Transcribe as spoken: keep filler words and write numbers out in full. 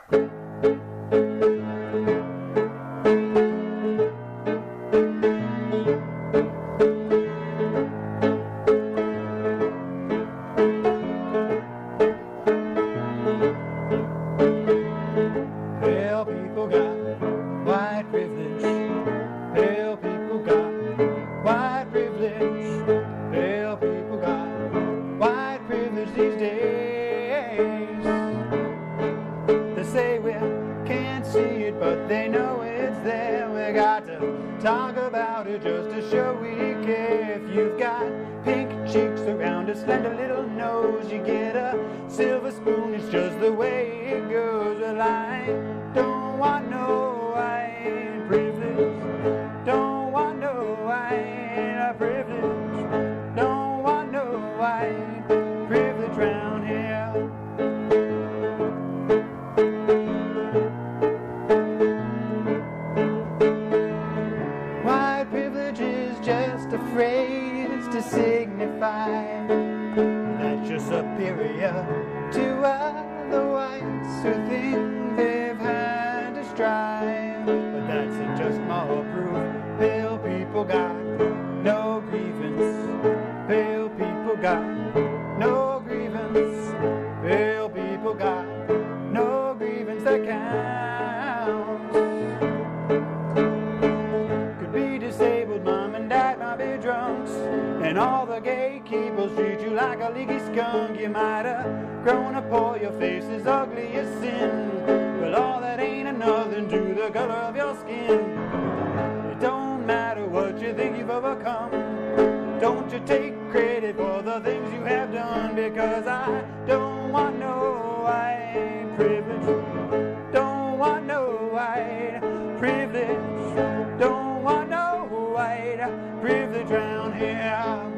Pale people got white privilege. Pale people got white privilege. Pale people got white privilege these days. They say we can't see it, but they know it's there. We got to talk about it just to show we care. If you've got pink cheeks around a slender little nose, you get a silver spoon. It's just the way it goes. Well, I don't want no white privilege. Don't want no white privilege. Don't want no white privilege round here. White privilege is just a phrase to signify that you're superior to other whites who think they've had to strive. But that's just more proof. Pale people got no grievance. Pale people got no grievance. Pale people got no grievance that counts. Could be disabled, mom and dad might be drunks, and all the gatekeepers treat you like a leaky skunk. You might have grown up poor, your face is ugly as sin. Well, all that ain't nothing to the color of your skin. It don't matter what you think you've overcome. Don't you take credit for the things you have done, because I don't want no white privilege. Don't want no white privilege. Don't want no white privilege round here.